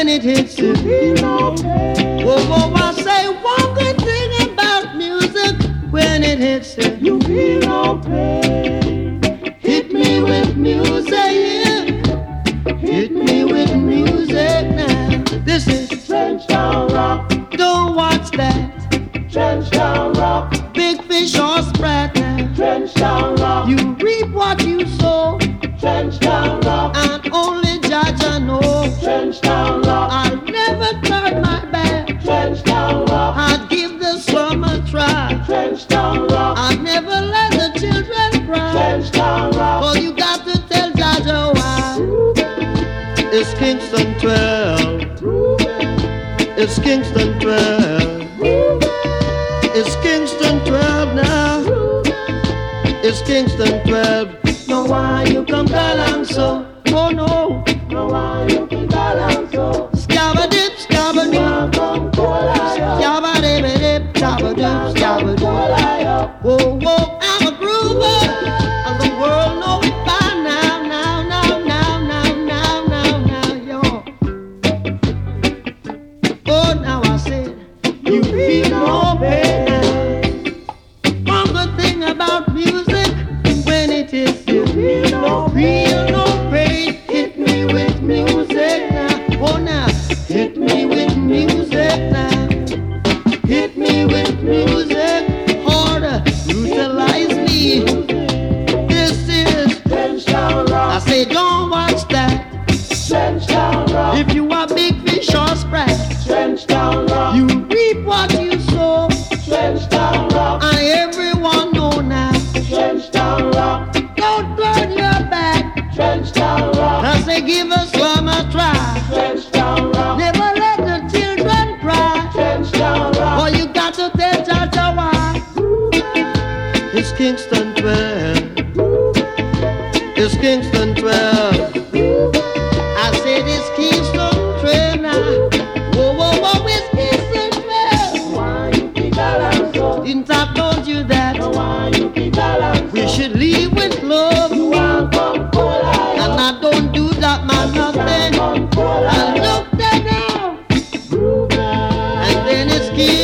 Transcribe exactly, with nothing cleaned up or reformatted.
when it hits you. Whoa, whoa, I say one good thing about music. When it hits you, you feel no pain. Hit me with music, yeah. Hit me with music now. This is Trenchtown Rock. Don't watch that. Trenchtown Rock. Big fish or sprat now. Trenchtown Rock. You reap what you sow. Trenchtown Rock. And only Judge I know. Trenchtown Rock. I'll never turn my back. Trenchtown Rock. I'd give the slum a try. Trenchtown Rock. I'd never let the children cry. Trenchtown Rock. Oh, you got to tell Judge why. It's Kingston twelve. It's Kingston twelve. It's Kingston twelve now. It's Kingston twelve. No, why you come down so? Oh no. No, why you come down so? Scabba dip, scabba dip. Scabba dip, dip, scabba dip, scabba dip. Whoa, whoa, I'm a groover. And the world knows by now, now, now, now, now, now, now, now, yo. Oh, now I said, you feel no pain now. One good thing about music, when it is you feel no, feel no pain. Hit me with music now. Oh, now, hit me with music now. Hit me with music harder. Utilize me. This is Trenchtown Rock. I say, don't watch that. Trenchtown Rock. If you are big fish or sprat, Trenchtown Rock. You reap what you sow. Trenchtown Rock. And everyone know now. Trenchtown Rock. Don't turn your back. Trenchtown Rock. I say, give us some a try. Trenchtown Rock. Never let the children cry. Trenchtown Rock. Oh, you got to tell Jaja why. It's Kingston twelve. It's Kingston twelve. I said it's Kingston twelve now. Whoa, whoa, whoa, it's Kingston twelve. Why you keep that so? Didn't I told you that? Why you keep that we should leave with love. You want come for life. And I don't do that, man, nothing. I look there now. And then it's Kingston.